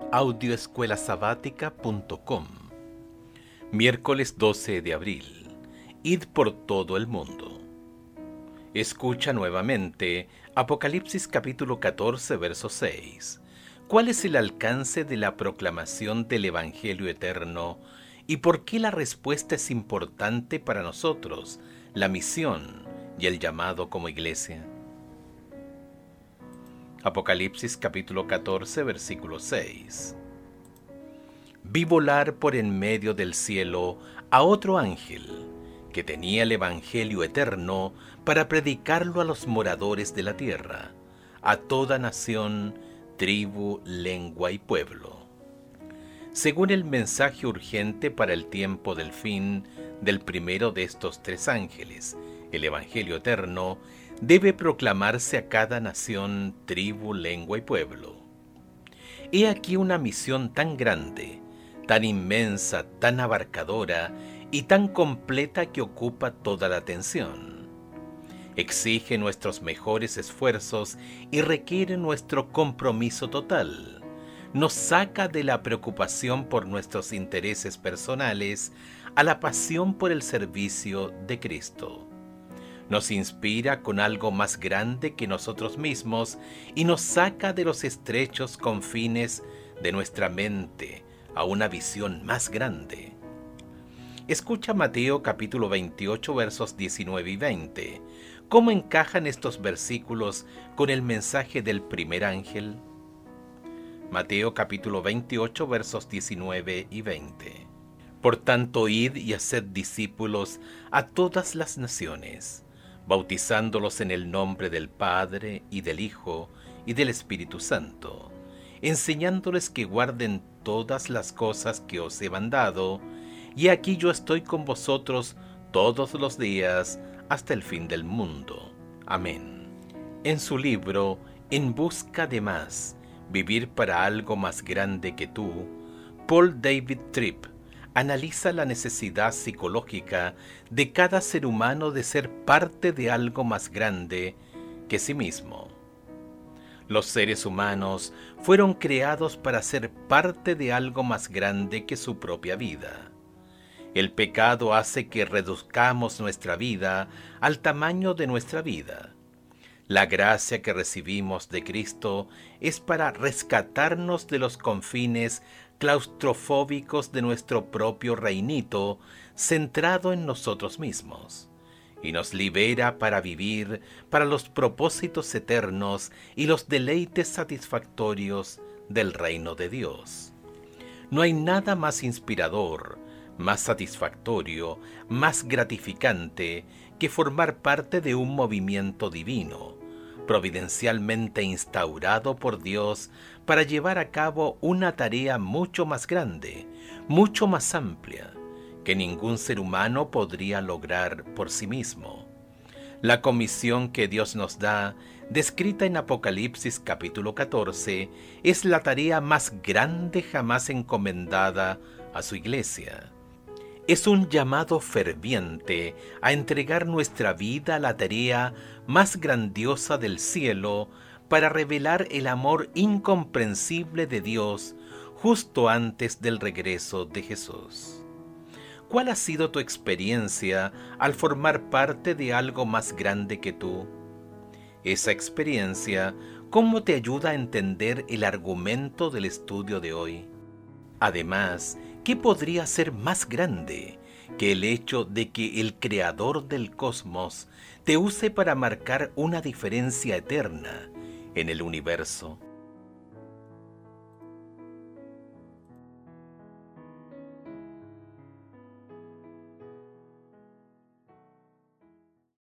Audioescuelasabática.com. Miércoles 12 de abril. Id por todo el mundo. Escucha nuevamente Apocalipsis capítulo 14, verso 6. ¿Cuál es el alcance de la proclamación del Evangelio eterno y por qué la respuesta es importante para nosotros, la misión y el llamado como iglesia? Apocalipsis capítulo 14, versículo 6. Vi volar por en medio del cielo a otro ángel, que tenía el Evangelio eterno para predicarlo a los moradores de la tierra, a toda nación, tribu, lengua y pueblo. Según el mensaje urgente para el tiempo del fin del primero de estos tres ángeles, el Evangelio eterno debe proclamarse a cada nación, tribu, lengua y pueblo. He aquí una misión tan grande, tan inmensa, tan abarcadora y tan completa que ocupa toda la atención. Exige nuestros mejores esfuerzos y requiere nuestro compromiso total. Nos saca de la preocupación por nuestros intereses personales a la pasión por el servicio de Cristo. Nos inspira con algo más grande que nosotros mismos y nos saca de los estrechos confines de nuestra mente a una visión más grande. Escucha Mateo capítulo 28 versos 19 y 20. ¿Cómo encajan estos versículos con el mensaje del primer ángel? Mateo capítulo 28 versos 19 y 20. Por tanto, id y haced discípulos a todas las naciones, bautizándolos en el nombre del Padre, y del Hijo, y del Espíritu Santo, enseñándoles que guarden todas las cosas que os he mandado, y aquí yo estoy con vosotros todos los días hasta el fin del mundo. Amén. En su libro En busca de más, vivir para algo más grande que tú, Paul David Tripp analiza la necesidad psicológica de cada ser humano de ser parte de algo más grande que sí mismo. Los seres humanos fueron creados para ser parte de algo más grande que su propia vida. El pecado hace que reduzcamos nuestra vida al tamaño de nuestra vida. La gracia que recibimos de Cristo es para rescatarnos de los confines claustrofóbicos de nuestro propio reinito centrado en nosotros mismos, y nos libera para vivir para los propósitos eternos y los deleites satisfactorios del reino de Dios. No hay nada más inspirador, más satisfactorio, más gratificante que formar parte de un movimiento divino, providencialmente instaurado por Dios para llevar a cabo una tarea mucho más grande, mucho más amplia, que ningún ser humano podría lograr por sí mismo. La comisión que Dios nos da, descrita en Apocalipsis capítulo 14, es la tarea más grande jamás encomendada a su iglesia. Es un llamado ferviente a entregar nuestra vida a la tarea más grandiosa del cielo para revelar el amor incomprensible de Dios justo antes del regreso de Jesús. ¿Cuál ha sido tu experiencia al formar parte de algo más grande que tú? Esa experiencia, ¿cómo te ayuda a entender el argumento del estudio de hoy? Además, ¿qué podría ser más grande que el hecho de que el Creador del cosmos te use para marcar una diferencia eterna en el universo?